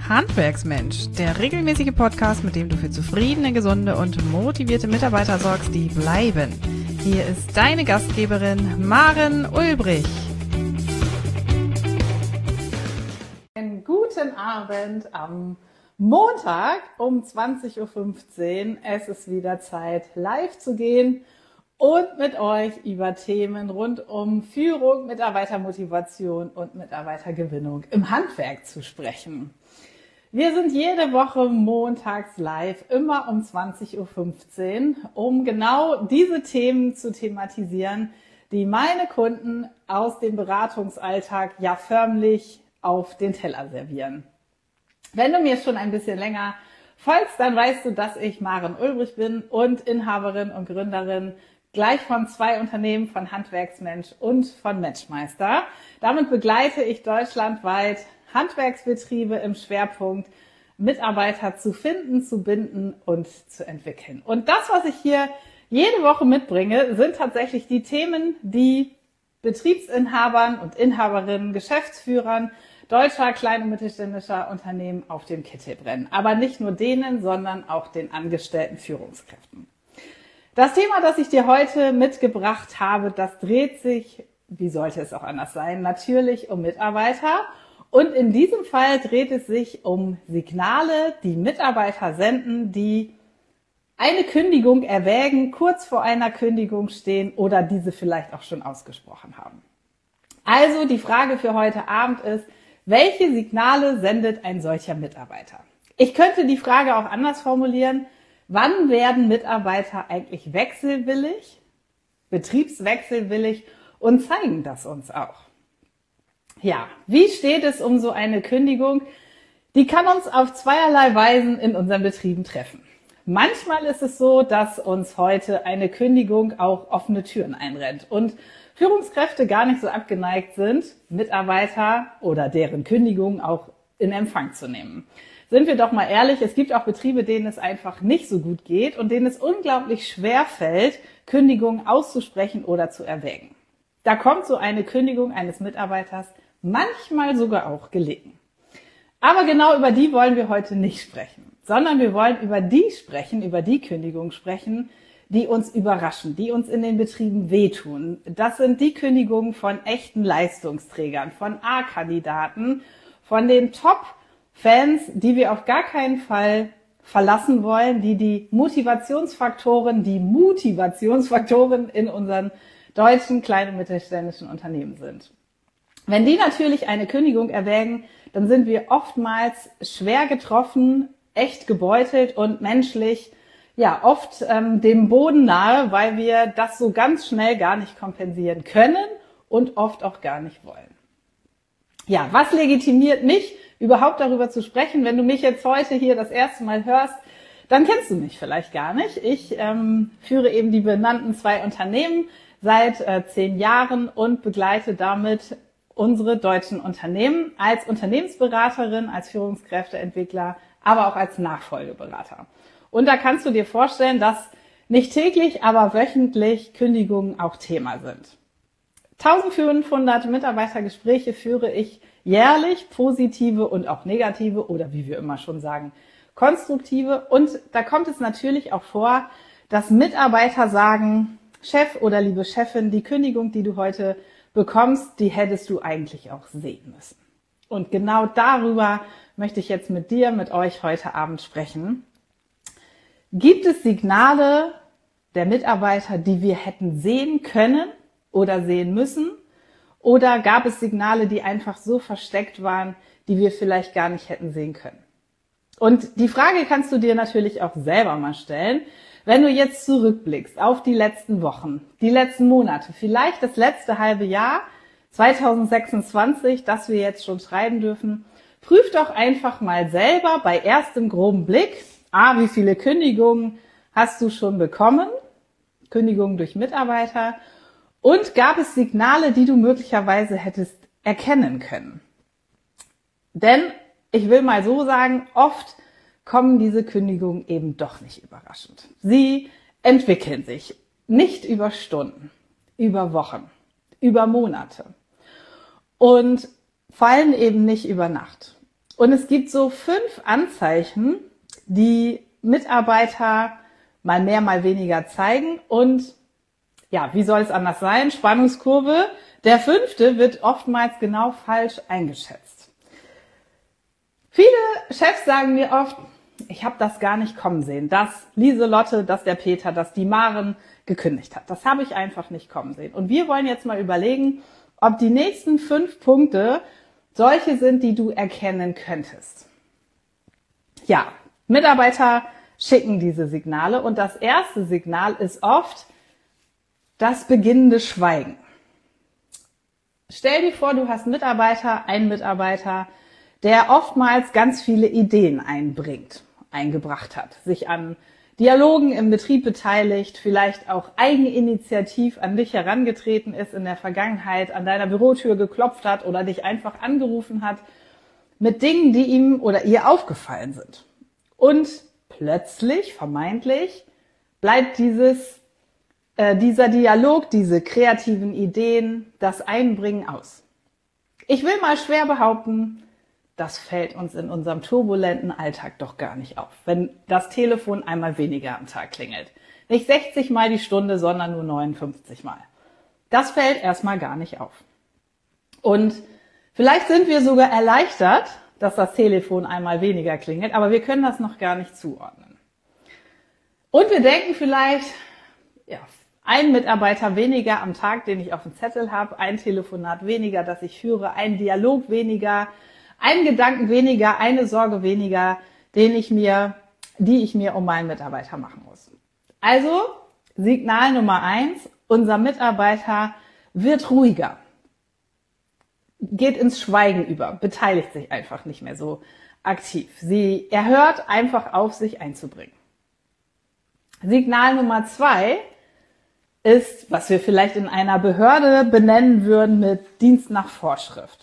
Handwerksmensch, der regelmäßige Podcast, mit dem du für zufriedene, gesunde und motivierte Mitarbeiter sorgst, die bleiben. Hier ist deine Gastgeberin Maren Ulbrich. Einen guten Abend am Montag um 20.15 Uhr. Es ist wieder Zeit, live zu gehen und mit euch über Themen rund um Führung, Mitarbeitermotivation und Mitarbeitergewinnung im Handwerk zu sprechen. Wir sind jede Woche montags live, immer um 20.15 Uhr, um genau diese Themen zu thematisieren, die meine Kunden aus dem Beratungsalltag ja förmlich auf den Teller servieren. Wenn du mir schon ein bisschen länger folgst, dann weißt du, dass ich Maren Ulbrich bin und Inhaberin und Gründerin gleich von 2 Unternehmen, von Handwerksmensch und von Matchmeister. Damit begleite ich deutschlandweit Handwerksbetriebe im Schwerpunkt, Mitarbeiter zu finden, zu binden und zu entwickeln. Und das, was ich hier jede Woche mitbringe, sind tatsächlich die Themen, die Betriebsinhabern und Inhaberinnen, Geschäftsführern deutscher klein- und mittelständischer Unternehmen auf dem Kittel brennen. Aber nicht nur denen, sondern auch den angestellten Führungskräften. Das Thema, das ich dir heute mitgebracht habe, das dreht sich, wie sollte es auch anders sein, natürlich um Mitarbeiter. Und in diesem Fall dreht es sich um Signale, die Mitarbeiter senden, die eine Kündigung erwägen, kurz vor einer Kündigung stehen oder diese vielleicht auch schon ausgesprochen haben. Also die Frage für heute Abend ist, welche Signale sendet ein solcher Mitarbeiter? Ich könnte die Frage auch anders formulieren. Wann werden Mitarbeiter eigentlich wechselwillig, betriebswechselwillig und zeigen das uns auch? Ja, wie steht es um so eine Kündigung? Die kann uns auf zweierlei Weisen in unseren Betrieben treffen. Manchmal ist es so, dass uns heute eine Kündigung auch offene Türen einrennt und Führungskräfte gar nicht so abgeneigt sind, Mitarbeiter oder deren Kündigung auch in Empfang zu nehmen. Sind wir doch mal ehrlich, es gibt auch Betriebe, denen es einfach nicht so gut geht und denen es unglaublich schwer fällt, Kündigungen auszusprechen oder zu erwägen. Da kommt so eine Kündigung eines Mitarbeiters manchmal sogar auch gelegen. Aber genau über die wollen wir heute nicht sprechen, sondern wir wollen über die Kündigung sprechen, die uns überraschen, die uns in den Betrieben wehtun. Das sind die Kündigungen von echten Leistungsträgern, von A-Kandidaten, von den Top-Fans, die wir auf gar keinen Fall verlassen wollen, die Motivationsfaktoren in unseren deutschen kleinen und mittelständischen Unternehmen sind. Wenn die natürlich eine Kündigung erwägen, dann sind wir oftmals schwer getroffen, echt gebeutelt und menschlich oft dem Boden nahe, weil wir das so ganz schnell gar nicht kompensieren können und oft auch gar nicht wollen. Ja, was legitimiert mich, überhaupt darüber zu sprechen? Wenn du mich jetzt heute hier das erste Mal hörst, dann kennst du mich vielleicht gar nicht. Ich führe eben die benannten 2 Unternehmen seit 10 Jahren und begleite damit unsere deutschen Unternehmen als Unternehmensberaterin, als Führungskräfteentwickler, aber auch als Nachfolgeberater. Und da kannst du dir vorstellen, dass nicht täglich, aber wöchentlich Kündigungen auch Thema sind. 1500 Mitarbeitergespräche führe ich jährlich, positive und auch negative oder wie wir immer schon sagen, konstruktive. Und da kommt es natürlich auch vor, dass Mitarbeiter sagen, Chef oder liebe Chefin, die Kündigung, die du heute bekommst, die hättest du eigentlich auch sehen müssen. Und genau darüber möchte ich jetzt mit euch heute Abend sprechen. Gibt es Signale der Mitarbeiter, die wir hätten sehen können oder sehen müssen? Oder gab es Signale, die einfach so versteckt waren, die wir vielleicht gar nicht hätten sehen können? Und die Frage kannst du dir natürlich auch selber mal stellen, wenn du jetzt zurückblickst auf die letzten Wochen, die letzten Monate, vielleicht das letzte halbe Jahr 2026, das wir jetzt schon schreiben dürfen, prüf doch einfach mal selber bei erstem groben Blick, wie viele Kündigungen hast du schon bekommen, Kündigungen durch Mitarbeiter, und gab es Signale, die du möglicherweise hättest erkennen können. Denn ich will mal so sagen, oft kommen diese Kündigungen eben doch nicht überraschend. Sie entwickeln sich nicht über Stunden, über Wochen, über Monate und fallen eben nicht über Nacht. Und es gibt so 5 Anzeichen, die Mitarbeiter mal mehr, mal weniger zeigen. Und ja, wie soll es anders sein? Spannungskurve. Der 5. wird oftmals genau falsch eingeschätzt. Viele Chefs sagen mir oft, ich habe das gar nicht kommen sehen, dass Lieselotte, dass der Peter, dass die Maren gekündigt hat. Das habe ich einfach nicht kommen sehen. Und wir wollen jetzt mal überlegen, ob die nächsten 5 Punkte solche sind, die du erkennen könntest. Ja, Mitarbeiter schicken diese Signale und das erste Signal ist oft das beginnende Schweigen. Stell dir vor, du hast einen Mitarbeiter, der oftmals ganz viele Ideen eingebracht hat, sich an Dialogen im Betrieb beteiligt, vielleicht auch eigeninitiativ an dich herangetreten ist in der Vergangenheit, an deiner Bürotür geklopft hat oder dich einfach angerufen hat mit Dingen, die ihm oder ihr aufgefallen sind. Und plötzlich, vermeintlich, bleibt dieser Dialog, diese kreativen Ideen, das Einbringen aus. Ich will mal schwer behaupten, das fällt uns in unserem turbulenten Alltag doch gar nicht auf, wenn das Telefon einmal weniger am Tag klingelt. Nicht 60 Mal die Stunde, sondern nur 59 Mal. Das fällt erstmal gar nicht auf. Und vielleicht sind wir sogar erleichtert, dass das Telefon einmal weniger klingelt, aber wir können das noch gar nicht zuordnen. Und wir denken vielleicht, ja, ein Mitarbeiter weniger am Tag, den ich auf dem Zettel habe, ein Telefonat weniger, das ich führe, ein Dialog weniger, ein Gedanken weniger, eine Sorge weniger, die ich mir um meinen Mitarbeiter machen muss. Also, Signal Nummer 1, unser Mitarbeiter wird ruhiger, geht ins Schweigen über, beteiligt sich einfach nicht mehr so aktiv. Er hört einfach auf, sich einzubringen. Signal Nummer 2 ist, was wir vielleicht in einer Behörde benennen würden mit Dienst nach Vorschrift.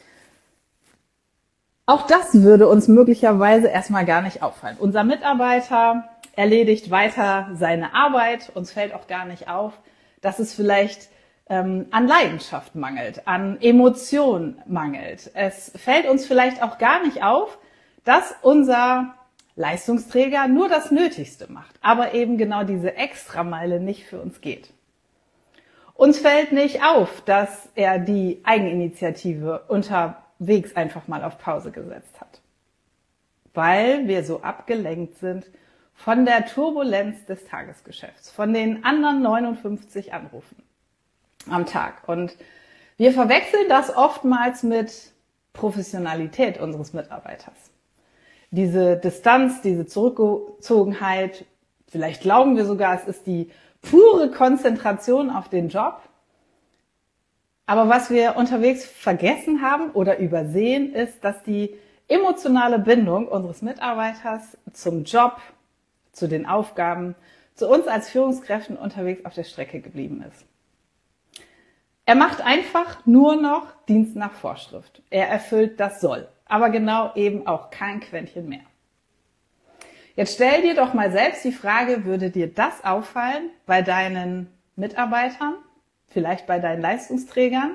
Auch das würde uns möglicherweise erstmal gar nicht auffallen. Unser Mitarbeiter erledigt weiter seine Arbeit. Uns fällt auch gar nicht auf, dass es vielleicht an Leidenschaft mangelt, an Emotion mangelt. Es fällt uns vielleicht auch gar nicht auf, dass unser Leistungsträger nur das Nötigste macht, aber eben genau diese Extrameile nicht für uns geht. Uns fällt nicht auf, dass er die Eigeninitiative unterwegs einfach mal auf Pause gesetzt hat, weil wir so abgelenkt sind von der Turbulenz des Tagesgeschäfts, von den anderen 59 Anrufen am Tag. Und wir verwechseln das oftmals mit Professionalität unseres Mitarbeiters. Diese Distanz, diese Zurückgezogenheit, vielleicht glauben wir sogar, es ist die pure Konzentration auf den Job. Aber was wir unterwegs vergessen haben oder übersehen, ist, dass die emotionale Bindung unseres Mitarbeiters zum Job, zu den Aufgaben, zu uns als Führungskräften unterwegs auf der Strecke geblieben ist. Er macht einfach nur noch Dienst nach Vorschrift. Er erfüllt das Soll, aber genau eben auch kein Quäntchen mehr. Jetzt stell dir doch mal selbst die Frage, würde dir das auffallen bei deinen Mitarbeitern, vielleicht bei deinen Leistungsträgern?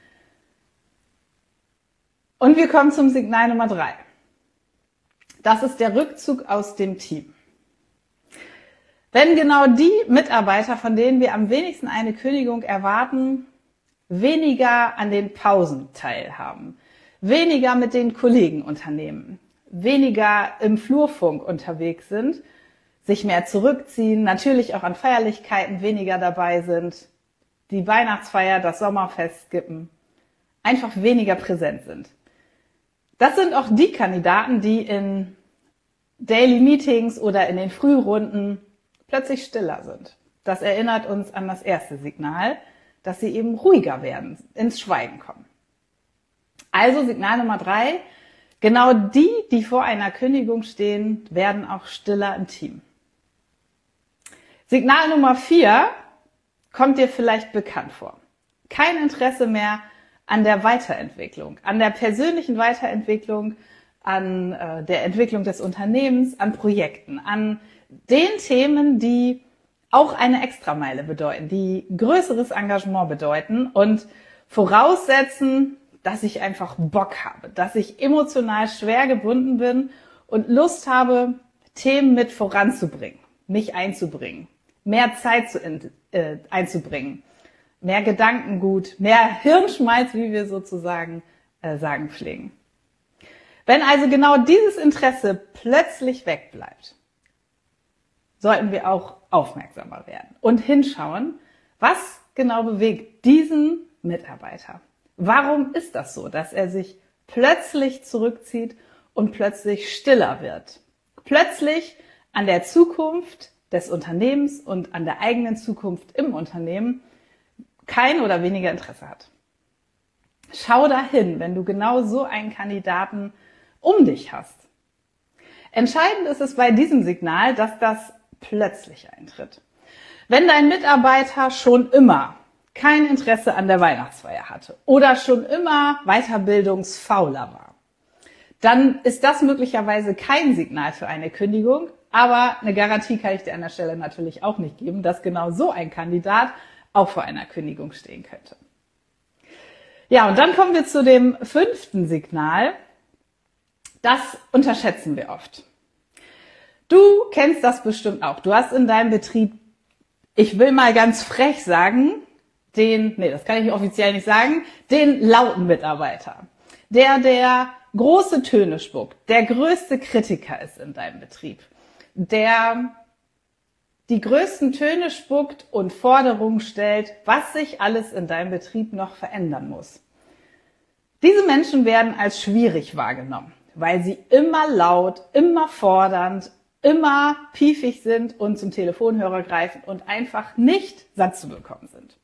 Und wir kommen zum Signal Nummer 3. Das ist der Rückzug aus dem Team. Wenn genau die Mitarbeiter, von denen wir am wenigsten eine Kündigung erwarten, weniger an den Pausen teilhaben, weniger mit den Kollegen unternehmen, weniger im Flurfunk unterwegs sind, sich mehr zurückziehen, natürlich auch an Feierlichkeiten weniger dabei sind, die Weihnachtsfeier, das Sommerfest skippen, einfach weniger präsent sind. Das sind auch die Kandidaten, die in Daily Meetings oder in den Frührunden plötzlich stiller sind. Das erinnert uns an das erste Signal, dass sie eben ruhiger werden, ins Schweigen kommen. Also Signal Nummer 3, genau die vor einer Kündigung stehen, werden auch stiller im Team. Signal Nummer 4 kommt dir vielleicht bekannt vor. Kein Interesse mehr an der Weiterentwicklung, an der persönlichen Weiterentwicklung, an der Entwicklung des Unternehmens, an Projekten, an den Themen, die auch eine Extrameile bedeuten, die größeres Engagement bedeuten und voraussetzen, dass ich einfach Bock habe, dass ich emotional schwer gebunden bin und Lust habe, Themen mit voranzubringen, mich einzubringen, mehr Zeit einzubringen, mehr Gedankengut, mehr Hirnschmalz, wie wir sozusagen sagen pflegen. Wenn also genau dieses Interesse plötzlich wegbleibt, sollten wir auch aufmerksamer werden und hinschauen, was genau bewegt diesen Mitarbeiter. Warum ist das so, dass er sich plötzlich zurückzieht und plötzlich stiller wird? Plötzlich an der Zukunft des Unternehmens und an der eigenen Zukunft im Unternehmen kein oder weniger Interesse hat. Schau dahin, wenn du genau so einen Kandidaten um dich hast. Entscheidend ist es bei diesem Signal, dass das plötzlich eintritt. Wenn dein Mitarbeiter schon immer kein Interesse an der Weihnachtsfeier hatte oder schon immer weiterbildungsfauler war, dann ist das möglicherweise kein Signal für eine Kündigung, aber eine Garantie kann ich dir an der Stelle natürlich auch nicht geben, dass genau so ein Kandidat auch vor einer Kündigung stehen könnte. Ja, und dann kommen wir zu dem 5. Signal. Das unterschätzen wir oft. Du kennst das bestimmt auch. Du hast in deinem Betrieb, ich will mal ganz frech sagen, das kann ich offiziell nicht sagen, den lauten Mitarbeiter, der große Töne spuckt, der größte Kritiker ist in deinem Betrieb, der die größten Töne spuckt und Forderungen stellt, was sich alles in deinem Betrieb noch verändern muss. Diese Menschen werden als schwierig wahrgenommen, weil sie immer laut, immer fordernd, immer piefig sind und zum Telefonhörer greifen und einfach nicht satt zu bekommen sind.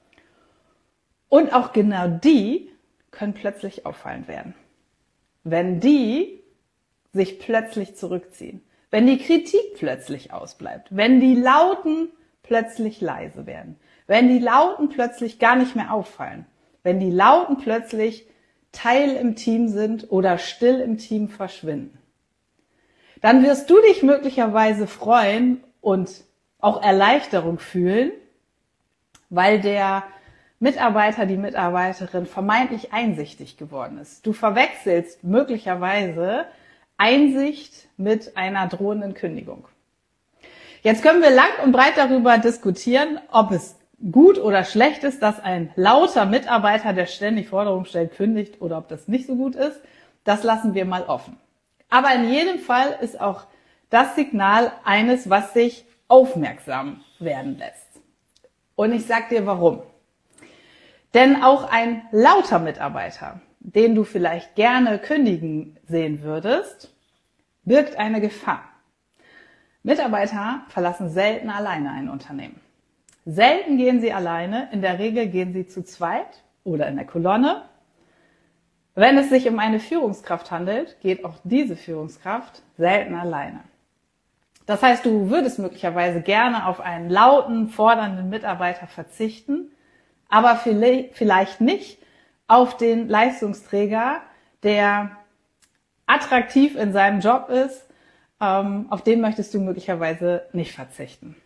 Und auch genau die können plötzlich auffallend werden. Wenn die sich plötzlich zurückziehen, wenn die Kritik plötzlich ausbleibt, wenn die Lauten plötzlich leise werden, wenn die Lauten plötzlich gar nicht mehr auffallen, wenn die Lauten plötzlich Teil im Team sind oder still im Team verschwinden, dann wirst du dich möglicherweise freuen und auch Erleichterung fühlen, weil der Mitarbeiter, die Mitarbeiterin vermeintlich einsichtig geworden ist. Du verwechselst möglicherweise Einsicht mit einer drohenden Kündigung. Jetzt können wir lang und breit darüber diskutieren, ob es gut oder schlecht ist, dass ein lauter Mitarbeiter, der ständig Forderungen stellt, kündigt oder ob das nicht so gut ist. Das lassen wir mal offen. Aber in jedem Fall ist auch das Signal eines, was sich aufmerksam werden lässt. Und ich sag dir warum. Denn auch ein lauter Mitarbeiter, den du vielleicht gerne kündigen sehen würdest, birgt eine Gefahr. Mitarbeiter verlassen selten alleine ein Unternehmen. Selten gehen sie alleine, in der Regel gehen sie zu zweit oder in der Kolonne. Wenn es sich um eine Führungskraft handelt, geht auch diese Führungskraft selten alleine. Das heißt, du würdest möglicherweise gerne auf einen lauten, fordernden Mitarbeiter verzichten, aber vielleicht nicht auf den Leistungsträger, der attraktiv in seinem Job ist, auf den möchtest du möglicherweise nicht verzichten.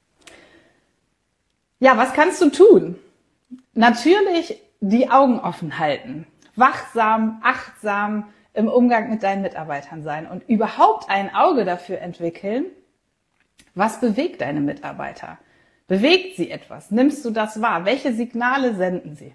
Ja, was kannst du tun? Natürlich die Augen offen halten, wachsam, achtsam im Umgang mit deinen Mitarbeitern sein und überhaupt ein Auge dafür entwickeln, was bewegt deine Mitarbeiter? Bewegt sie etwas? Nimmst du das wahr? Welche Signale senden sie?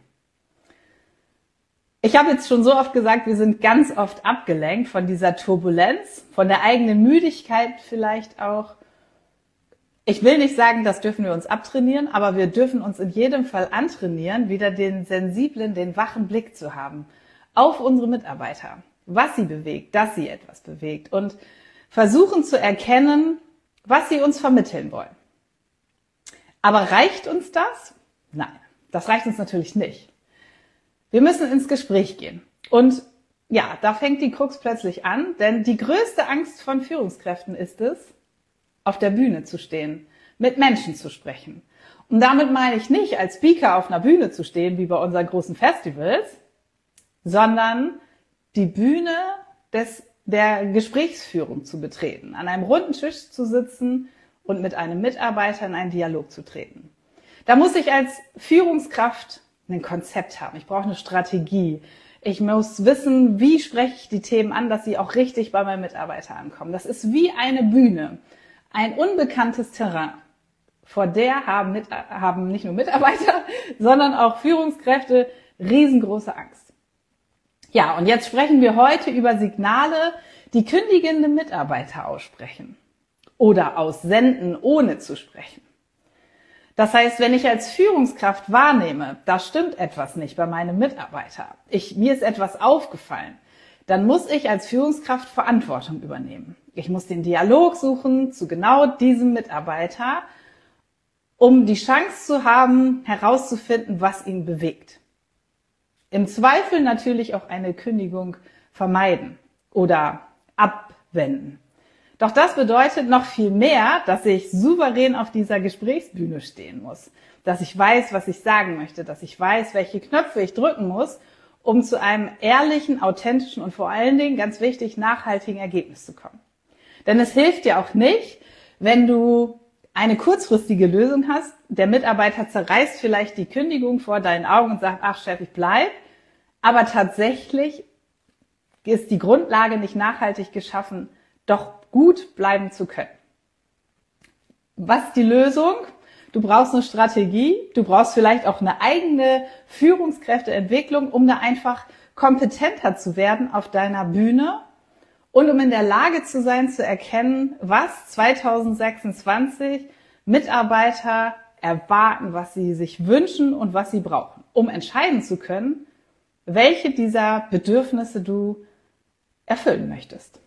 Ich habe jetzt schon so oft gesagt, wir sind ganz oft abgelenkt von dieser Turbulenz, von der eigenen Müdigkeit vielleicht auch. Ich will nicht sagen, das dürfen wir uns abtrainieren, aber wir dürfen uns in jedem Fall antrainieren, wieder den sensiblen, den wachen Blick zu haben auf unsere Mitarbeiter, was sie bewegt, dass sie etwas bewegt und versuchen zu erkennen, was sie uns vermitteln wollen. Aber reicht uns das? Nein, das reicht uns natürlich nicht. Wir müssen ins Gespräch gehen. Und ja, da fängt die Krux plötzlich an, denn die größte Angst von Führungskräften ist es, auf der Bühne zu stehen, mit Menschen zu sprechen. Und damit meine ich nicht, als Speaker auf einer Bühne zu stehen, wie bei unseren großen Festivals, sondern die Bühne der Gesprächsführung zu betreten, an einem runden Tisch zu sitzen und mit einem Mitarbeiter in einen Dialog zu treten. Da muss ich als Führungskraft ein Konzept haben. Ich brauche eine Strategie. Ich muss wissen, wie spreche ich die Themen an, dass sie auch richtig bei meinen Mitarbeitern ankommen. Das ist wie eine Bühne, ein unbekanntes Terrain. Vor der haben nicht nur Mitarbeiter, sondern auch Führungskräfte riesengroße Angst. Ja, und jetzt sprechen wir heute über Signale, die kündigende Mitarbeiter aussprechen oder aussenden, ohne zu sprechen. Das heißt, wenn ich als Führungskraft wahrnehme, da stimmt etwas nicht bei meinem Mitarbeiter, mir ist etwas aufgefallen, dann muss ich als Führungskraft Verantwortung übernehmen. Ich muss den Dialog suchen zu genau diesem Mitarbeiter, um die Chance zu haben, herauszufinden, was ihn bewegt. Im Zweifel natürlich auch eine Kündigung vermeiden oder abwenden. Doch das bedeutet noch viel mehr, dass ich souverän auf dieser Gesprächsbühne stehen muss, dass ich weiß, was ich sagen möchte, dass ich weiß, welche Knöpfe ich drücken muss, um zu einem ehrlichen, authentischen und vor allen Dingen, ganz wichtig, nachhaltigen Ergebnis zu kommen. Denn es hilft dir auch nicht, wenn du eine kurzfristige Lösung hast, der Mitarbeiter zerreißt vielleicht die Kündigung vor deinen Augen und sagt, ach Chef, ich bleib, aber tatsächlich ist die Grundlage nicht nachhaltig geschaffen, doch gut bleiben zu können. Was ist die Lösung? Du brauchst eine Strategie, du brauchst vielleicht auch eine eigene Führungskräfteentwicklung, um da einfach kompetenter zu werden auf deiner Bühne und um in der Lage zu sein, zu erkennen, was 2026 Mitarbeiter erwarten, was sie sich wünschen und was sie brauchen, um entscheiden zu können, welche dieser Bedürfnisse du erfüllen möchtest.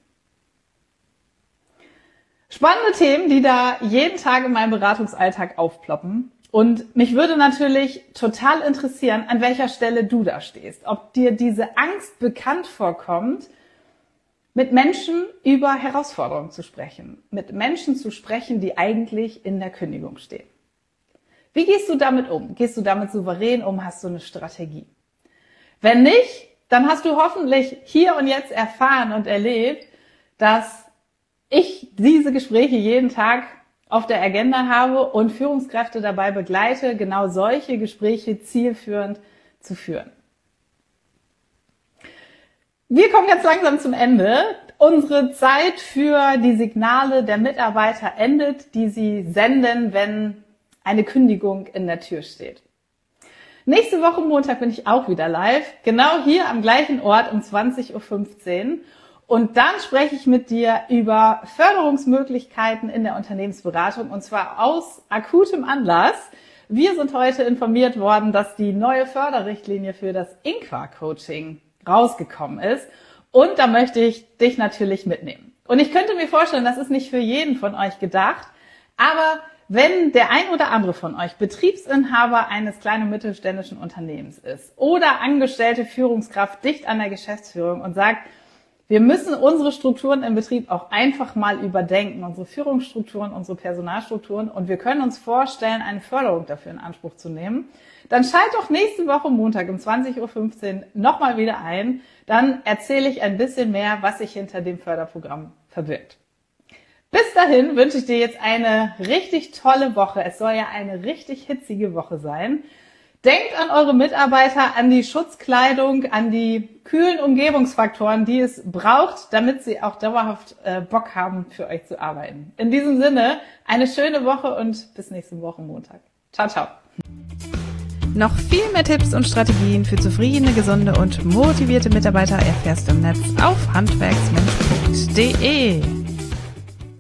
Spannende Themen, die da jeden Tag in meinem Beratungsalltag aufploppen. Und mich würde natürlich total interessieren, an welcher Stelle du da stehst. Ob dir diese Angst bekannt vorkommt, mit Menschen über Herausforderungen zu sprechen. Mit Menschen zu sprechen, die eigentlich in der Kündigung stehen. Wie gehst du damit um? Gehst du damit souverän um? Hast du eine Strategie? Wenn nicht, dann hast du hoffentlich hier und jetzt erfahren und erlebt, dass ich diese Gespräche jeden Tag auf der Agenda habe und Führungskräfte dabei begleite, genau solche Gespräche zielführend zu führen. Wir kommen jetzt langsam zum Ende. Unsere Zeit für die Signale der Mitarbeiter endet, die sie senden, wenn eine Kündigung in der Tür steht. Nächste Woche Montag bin ich auch wieder live, genau hier am gleichen Ort um 20:15 Uhr. Und dann spreche ich mit dir über Förderungsmöglichkeiten in der Unternehmensberatung und zwar aus akutem Anlass. Wir sind heute informiert worden, dass die neue Förderrichtlinie für das Inqua-Coaching rausgekommen ist und da möchte ich dich natürlich mitnehmen. Und ich könnte mir vorstellen, das ist nicht für jeden von euch gedacht, aber wenn der ein oder andere von euch Betriebsinhaber eines kleinen und mittelständischen Unternehmens ist oder angestellte Führungskraft dicht an der Geschäftsführung und sagt, wir müssen unsere Strukturen im Betrieb auch einfach mal überdenken, unsere Führungsstrukturen, unsere Personalstrukturen und wir können uns vorstellen, eine Förderung dafür in Anspruch zu nehmen, dann schalt doch nächste Woche Montag um 20:15 Uhr nochmal wieder ein. Dann erzähle ich ein bisschen mehr, was sich hinter dem Förderprogramm verbirgt. Bis dahin wünsche ich dir jetzt eine richtig tolle Woche. Es soll ja eine richtig hitzige Woche sein. Denkt an eure Mitarbeiter, an die Schutzkleidung, an die kühlen Umgebungsfaktoren, die es braucht, damit sie auch dauerhaft Bock haben, für euch zu arbeiten. In diesem Sinne, eine schöne Woche und bis nächste Woche Montag. Ciao, ciao. Noch viel mehr Tipps und Strategien für zufriedene, gesunde und motivierte Mitarbeiter erfährst du im Netz auf handwerksmensch.de.